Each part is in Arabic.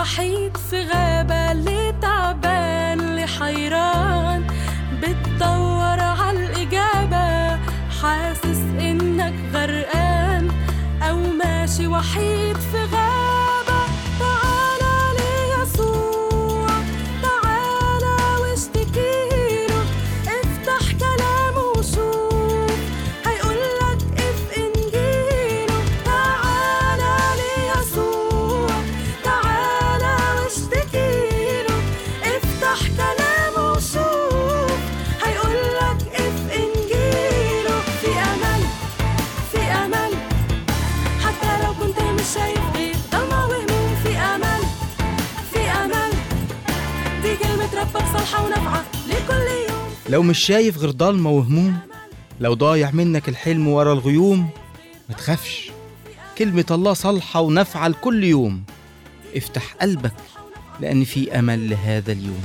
وحيد في غابة، اللي تعبان اللي حيران، بتدور عالإجابة، حاسس إنك غرقان أو ماشي وحيد في غابة. تعالى ليسوع، تعالى واشتكيله، افتح كلامه وشوف، هيقولك اف إنجيله. تعالى ليسوع، تعالى واشتكيله، افتح كلامه وشوف، هيقولك اف إنجيله. في أمل، في أمل، حتى لو كنت مش شايف غير ضلمة وهموم. في أمل، في أمل، دي كلمة ربك صالحة ونافعة لكل يوم. لو مش شايف غير ضلمة وهموم، لو ضايع منك الحلم ورا الغيوم، ما تخافش، كلمة الله صالحة ونافعة لكل يوم. افتح قلبك لأن في أمل لهذا اليوم.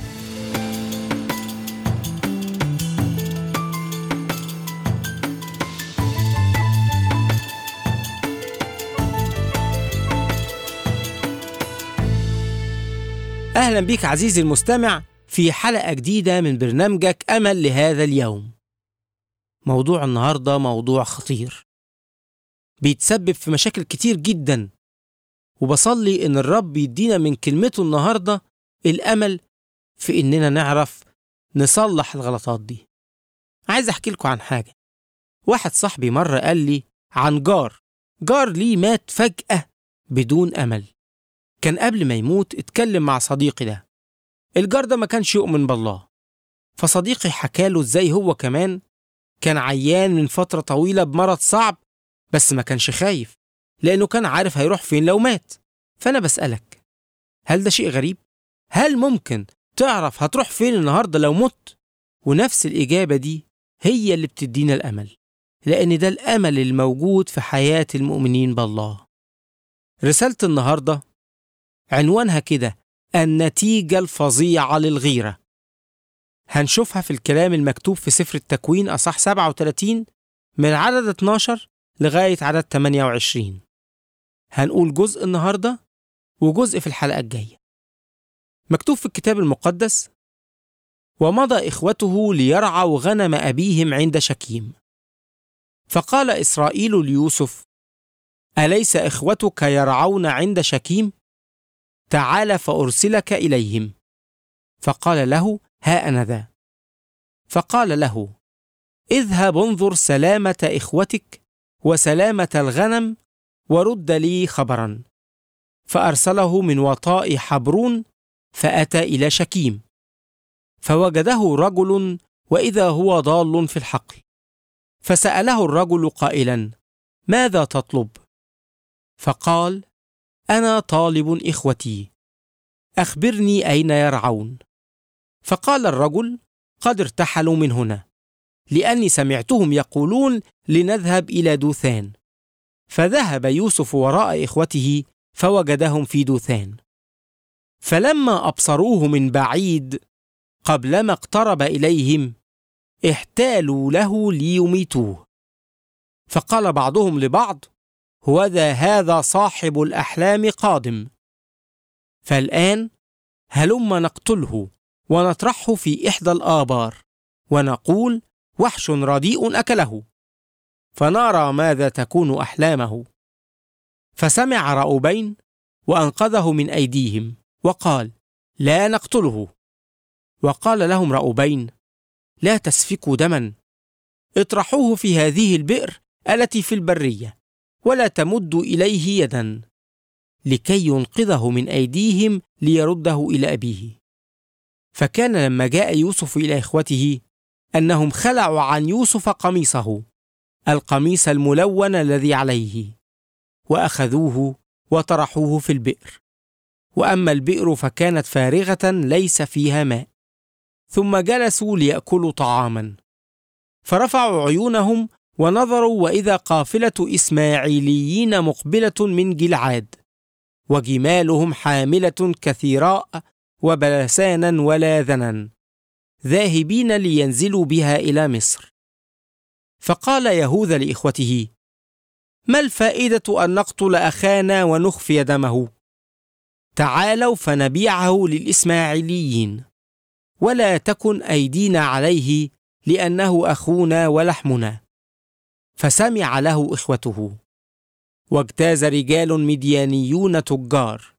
أهلا بيك عزيزي المستمع في حلقة جديدة من برنامجك أمل لهذا اليوم. موضوع النهاردة موضوع خطير بيتسبب في مشاكل كتير جدا، وبصلي إن الرب يدينا من كلمته النهاردة الأمل في إننا نعرف نصلح الغلطات دي. عايز أحكي لكم عن حاجة. واحد صاحبي مرة قال لي عن جار ليه مات فجأة بدون أمل. كان قبل ما يموت اتكلم مع صديقي ده. الجار ده ما كانش يؤمن بالله، فصديقي حكاله ازاي هو كمان كان عيان من فترة طويلة بمرض صعب، بس ما كانش خايف لأنه كان عارف هيروح فين لو مات. فأنا بسألك، هل ده شيء غريب؟ هل ممكن تعرف هتروح فين النهاردة لو مت؟ ونفس الإجابة دي هي اللي بتدينا الأمل، لأن ده الأمل الموجود في حياة المؤمنين بالله. رسالة النهاردة عنوانها كده: النتيجة الفظيعة للغيرة. هنشوفها في الكلام المكتوب في سفر التكوين أصح 37 من عدد 12 لغاية عدد 28. هنقول جزء النهاردة وجزء في الحلقة الجاية. مكتوب في الكتاب المقدس: ومضى إخوته ليرعوا غنم أبيهم عند شكيم، فقال إسرائيل ليوسف: أليس إخوتك يرعون عند شكيم؟ تعال فأرسلك إليهم. فقال له: ها أنا ذا. فقال له: اذهب انظر سلامة إخوتك وسلامة الغنم، ورد لي خبرا. فأرسله من وطاء حبرون، فأتى إلى شكيم، فوجده رجل وإذا هو ضال في الحقل. فسأله الرجل قائلا: ماذا تطلب؟ فقال: أنا طالب إخوتي، أخبرني أين يرعون. فقال الرجل: قد ارتحلوا من هنا، لأني سمعتهم يقولون لنذهب إلى دوثان. فذهب يوسف وراء إخوته فوجدهم في دوثان. فلما أبصروه من بعيد قبلما اقترب إليهم احتالوا له ليميتوه. فقال بعضهم لبعض: هوذا هذا صاحب الأحلام قادم، فالآن هلم نقتله ونطرحه في إحدى الآبار، ونقول: وحش رديء أكله، فنرى ماذا تكون أحلامه. فسمع رأوبين وأنقذه من أيديهم، وقال: لا نقتله. وقال لهم رأوبين: لا تسفكوا دما، اطرحوه في هذه البئر التي في البرية، ولا تمدوا إليه يدا، لكي ينقذه من أيديهم ليرده إلى أبيه. فكان لما جاء يوسف إلى إخوته أنهم خلعوا عن يوسف قميصه، القميص الملون الذي عليه، وأخذوه وطرحوه في البئر. وأما البئر فكانت فارغة ليس فيها ماء. ثم جلسوا ليأكلوا طعاما، فرفعوا عيونهم ونظروا، وإذا قافلة إسماعيليين مقبلة من جلعاد، وجمالهم حاملة كثيراء وبلسانا ولاذنا، ذاهبين لينزلوا بها إلى مصر. فقال يهوذا لإخوته: ما الفائدة أن نقتل أخانا ونخفي دمه؟ تعالوا فنبيعه للإسماعيليين، ولا تكن أيدينا عليه، لأنه أخونا ولحمنا. فسمع له إخوته، واجتاز رجال مديانيون تجار،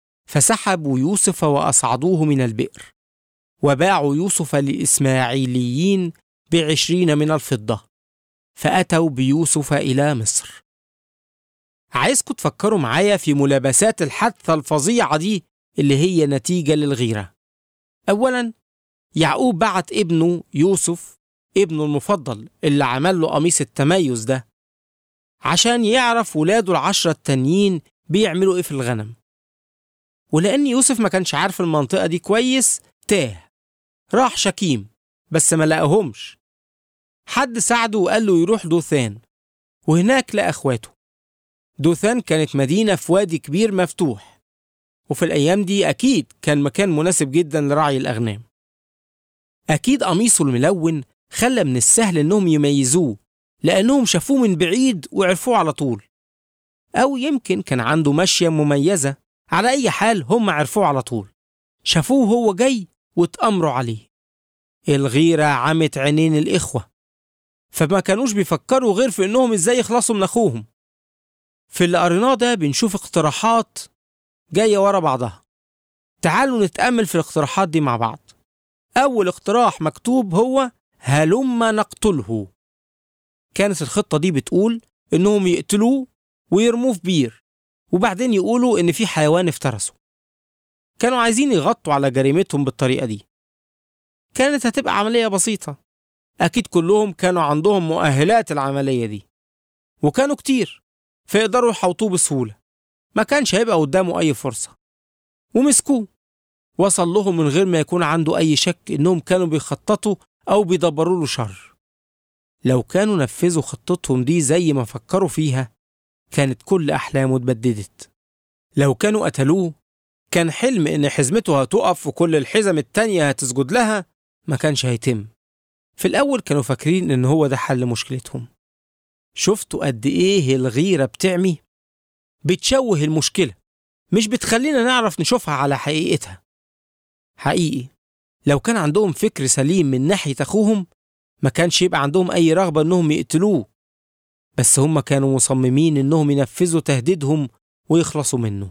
فسحبوا يوسف وأصعدوه من البئر، وباعوا يوسف للإسماعيليين ب20 من الفضة، فأتوا بيوسف إلى مصر. عايزكم تفكروا معايا في ملابسات الحادثة الفظيعة دي اللي هي نتيجة للغيرة. أولا، يعقوب بعت ابنه يوسف، ابنه المفضل اللي عمل له قميص التميز ده، عشان يعرف ولاده ال10 التانيين بيعملوا ايه في الغنم. ولأن يوسف ما كانش عارف المنطقة دي كويس، تاه، راح شكيم، بس ما لقاهمش. حد ساعده وقال له يروح دوثان، وهناك لقى اخواته. دوثان كانت مدينة في وادي كبير مفتوح، وفي الأيام دي أكيد كان مكان مناسب جدا لرعي الأغنام. أكيد قميصه الملون خلى من السهل إنهم يميزوه، لأنهم شافوه من بعيد وعرفوه على طول. أو يمكن كان عنده مشية مميزة، على أي حال هم عرفوه على طول، شافوه هو جاي واتأمروا عليه. الغيرة عمت عينين الإخوة، فما كانوش بيفكروا غير في إنهم إزاي يخلصوا من أخوهم. في اللي قريناه ده بنشوف اقتراحات جاية ورا بعضها. تعالوا نتأمل في الاقتراحات دي مع بعض. أول اقتراح مكتوب هو هلم نقتله. كانت الخطة دي بتقول إنهم يقتلوه ويرموه في بير، وبعدين يقولوا إن في حيوان افترسه. كانوا عايزين يغطوا على جريمتهم بالطريقة دي. كانت هتبقى عملية بسيطة، أكيد كلهم كانوا عندهم مؤهلات العملية دي، وكانوا كتير فيقدروا يحوطوه بسهولة، ما كانش هيبقى قدامه أي فرصة. ومسكوه، وصل لهم من غير ما يكون عنده أي شك إنهم كانوا بيخططوا أو بيدبروا له شر. لو كانوا نفذوا خطتهم دي زي ما فكروا فيها، كانت كل أحلامه اتبددت. لو كانوا قتلوه، كان حلم إن حزمته هتقف وكل الحزم التانية هتسجد لها ما كانش هيتم. في الأول كانوا فاكرين إن هو ده حل مشكلتهم. شفتوا قد إيه الغيرة بتعمي؟ بتشوه المشكلة، مش بتخلينا نعرف نشوفها على حقيقتها. حقيقي لو كان عندهم فكر سليم من ناحية أخوهم، ما كانش يبقى عندهم أي رغبة إنهم يقتلوه، بس هم كانوا مصممين إنهم ينفذوا تهديدهم ويخلصوا منه.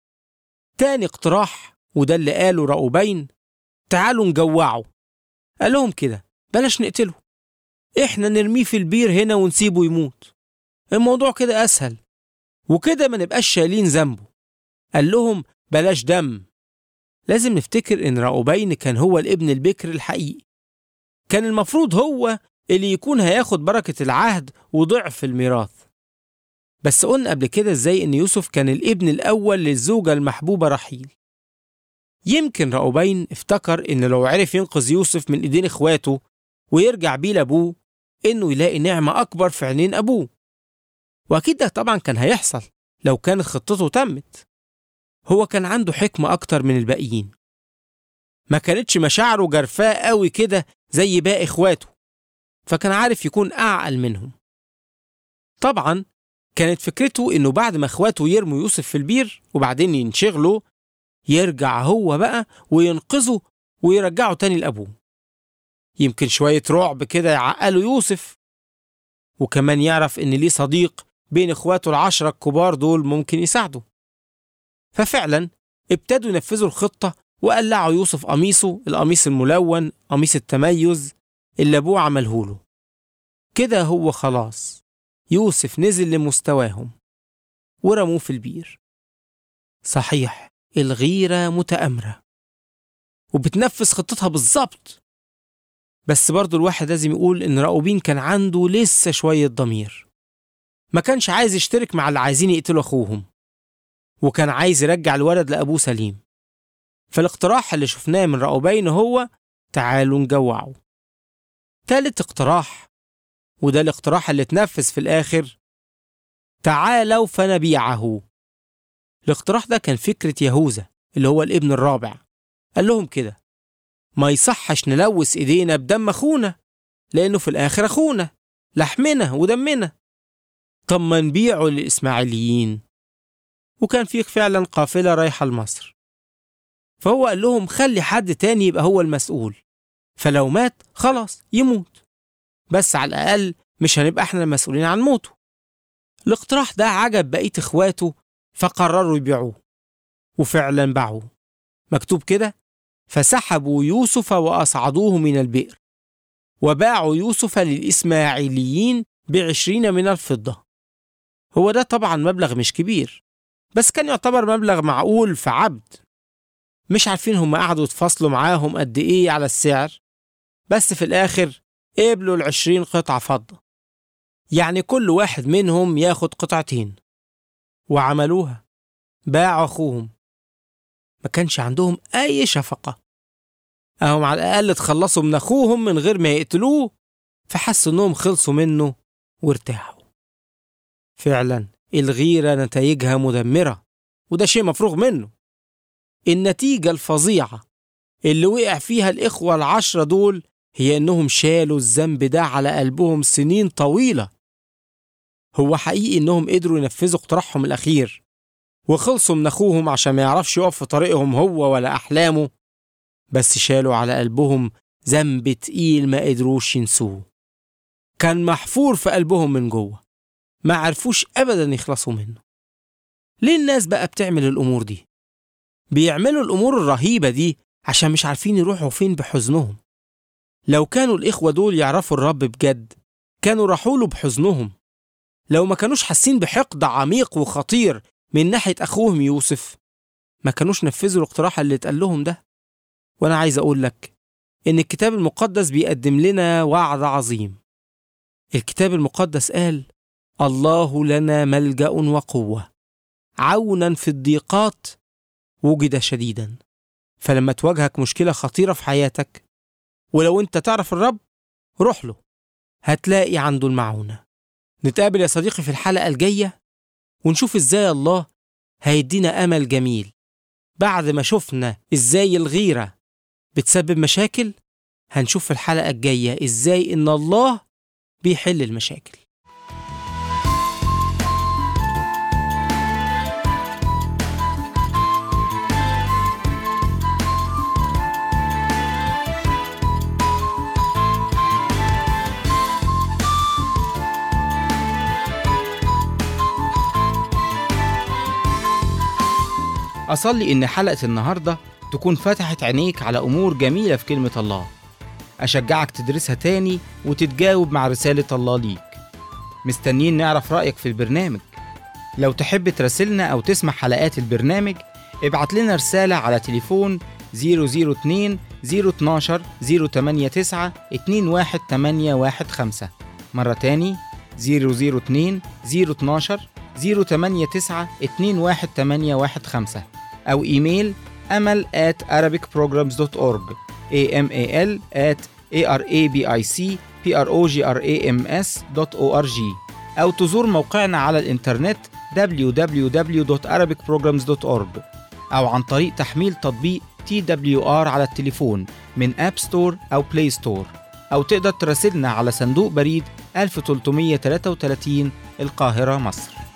تاني اقتراح، وده اللي قاله راؤوبين، تعالوا نجوعه. قال لهم كده، بلاش نقتله، إحنا نرميه في البير هنا ونسيبه يموت. الموضوع كده أسهل، وكده ما نبقاش شايلين ذنبه. قال لهم بلاش دم. لازم نفتكر إن راؤوبين كان هو الابن البكر الحقيقي، كان المفروض هو اللي يكون هياخد بركة العهد وضعف الميراث. بس قلنا قبل كده إزاي إن يوسف كان الابن الأول للزوجة المحبوبة رحيل. يمكن راؤوبين افتكر إن لو عرف ينقذ يوسف من إيدين إخواته ويرجع بيه لأبوه، إنه يلاقي نعمة أكبر في عينين أبوه. وأكيد ده طبعا كان هيحصل لو كانت خطته تمت. هو كان عنده حكمة أكتر من الباقيين، ما كانتش مشاعره جرفاء قوي كده زي باقي إخواته، فكان عارف يكون أعقل منهم. طبعا كانت فكرته إنه بعد ما إخواته يرموا يوسف في البير وبعدين ينشغلوا، يرجع هو بقى وينقذه ويرجعه تاني لأبوه. يمكن شوية رعب كده يعقلوا يوسف، وكمان يعرف إن ليه صديق بين إخواته ال10 الكبار دول ممكن يساعده. ففعلا ابتدوا ينفذوا الخطة وقلعوا يوسف قميصه، القميص الملون، قميص التميز اللي أبوه عملهوله. كده هو خلاص يوسف نزل لمستواهم ورموه في البير. صحيح الغيرة متآمرة وبتنفذ خطتها بالظبط، بس برضو الواحد لازم يقول إن راؤوبين كان عنده لسه شوية ضمير، ما كانش عايز يشترك مع اللي عايزين يقتلوا أخوهم، وكان عايز يرجع الولد لأبوه سليم. فالاقتراح اللي شفناه من راؤوبين هو تعالوا نجوعه. ثالث اقتراح، وده الاقتراح اللي اتنفذ في الآخر، تعالوا فنبيعه. الاقتراح ده كان فكرة يهوذا اللي هو الابن الرابع. قال لهم كده، ما يصحش نلوث ايدينا بدم أخونا، لأنه في الآخر أخونا، لحمنا ودمنا. طب ما نبيعه للإسماعيليين. وكان فيه فعلا قافلة رايحة لمصر. فهو قال لهم خلي حد تاني يبقى هو المسؤول، فلو مات خلاص يموت، بس على الأقل مش هنبقى احنا المسؤولين عن موته. الاقتراح ده عجب بقية اخواته، فقرروا يبيعوه، وفعلا باعوه. مكتوب كده: فسحبوا يوسف وأصعدوه من البئر، وباعوا يوسف للإسماعيليين ب20 من الفضة. هو ده طبعا مبلغ مش كبير، بس كان يعتبر مبلغ معقول في عبد. مش عارفين هم قعدوا يتفاصلوا معاهم قد إيه على السعر، بس في الآخر قبلوا 20 قطعة فضة، يعني كل واحد منهم ياخد قطعتين. وعملوها، باعوا أخوهم. ما كانش عندهم أي شفقة، أهم على الأقل اتخلصوا من أخوهم من غير ما يقتلوه، فحسوا إنهم خلصوا منه وارتاحوا. فعلا الغيرة نتائجها مدمرة، وده شيء مفروغ منه. النتيجة الفظيعة اللي وقع فيها الإخوة 10 دول هي إنهم شالوا الذنب ده على قلبهم سنين طويلة. هو حقيقي إنهم قدروا ينفذوا اقتراحهم الأخير وخلصوا من أخوهم عشان ما يعرفش يقف في طريقهم هو ولا أحلامه، بس شالوا على قلبهم ذنب تقيل ما قدروش ينسوه، كان محفور في قلبهم من جوه، ما عرفوش أبدا يخلصوا منه. ليه الناس بقى بتعمل الأمور دي؟ بيعملوا الأمور الرهيبة دي عشان مش عارفين يروحوا فين بحزنهم. لو كانوا الإخوة دول يعرفوا الرب بجد كانوا راحوا له بحزنهم. لو ما كانوش حاسين بحقد عميق وخطير من ناحية أخوهم يوسف ما كانوش نفذوا الاقتراح اللي اتقال لهم ده. وأنا عايز أقول لك إن الكتاب المقدس بيقدم لنا وعد عظيم. الكتاب المقدس قال: الله لنا ملجأ وقوة، عونا في الضيقات وجد شديدا. فلما تواجهك مشكلة خطيرة في حياتك، ولو أنت تعرف الرب روح له، هتلاقي عنده المعونة. نتقابل يا صديقي في الحلقة الجاية ونشوف إزاي الله هيدينا أمل جميل. بعد ما شفنا إزاي الغيرة بتسبب مشاكل، هنشوف في الحلقة الجاية إزاي إن الله بيحل المشاكل. أصلي إن حلقة النهاردة تكون فتحت عينيك على أمور جميلة في كلمة الله. أشجعك تدرسها تاني وتتجاوب مع رسالة الله ليك. مستنيين نعرف رأيك في البرنامج. لو تحب تراسلنا أو تسمع حلقات البرنامج ابعت لنا رسالة على تليفون 002 012 089 21815. مرة تاني 002 012 089 21815، أو إيميل amal@arabicprograms.org amal@arabicprograms.org، أو تزور موقعنا على الإنترنت www.arabicprograms.org، أو عن طريق تحميل تطبيق TWR على التليفون من أب ستور أو بلاي ستور، أو تقدر تراسلنا على صندوق بريد 1333 القاهرة، مصر.